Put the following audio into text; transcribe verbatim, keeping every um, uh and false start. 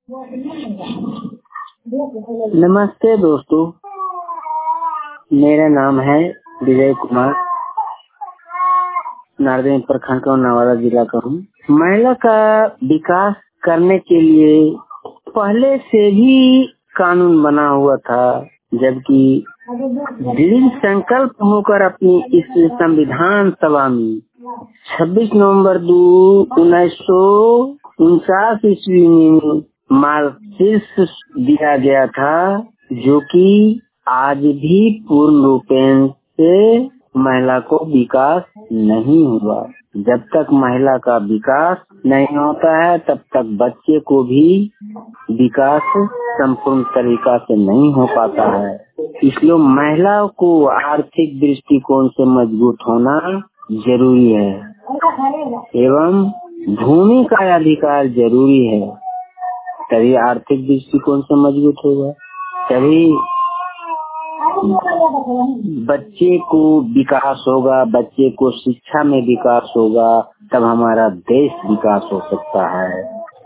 नमस्ते दोस्तों, मेरा नाम है विजय कुमार, नारदेन प्रखंड का नवादा जिला का हूँ। महिला का विकास करने के लिए पहले से भी कानून बना हुआ था, जबकि दृढ़ संकल्प होकर अपनी इस संविधान सभा में छब्बीस नवंबर दो उन्नीस सौ उनचास ईस्वी में मार्गशीर्ष दिया गया था, जो कि आज भी पूर्ण रूपेण से महिला को विकास नहीं हुआ। जब तक महिला का विकास नहीं होता है, तब तक बच्चे को भी विकास संपूर्ण तरीका से नहीं हो पाता है। इसलिए महिला को आर्थिक दृष्टिकोण से मजबूत होना जरूरी है एवं भूमि का अधिकार जरूरी है, तभी आर्थिक दृष्टिकोण से मजबूत होगा, तभी बच्चे को विकास होगा, बच्चे को शिक्षा में विकास होगा, तब हमारा देश विकास हो सकता है।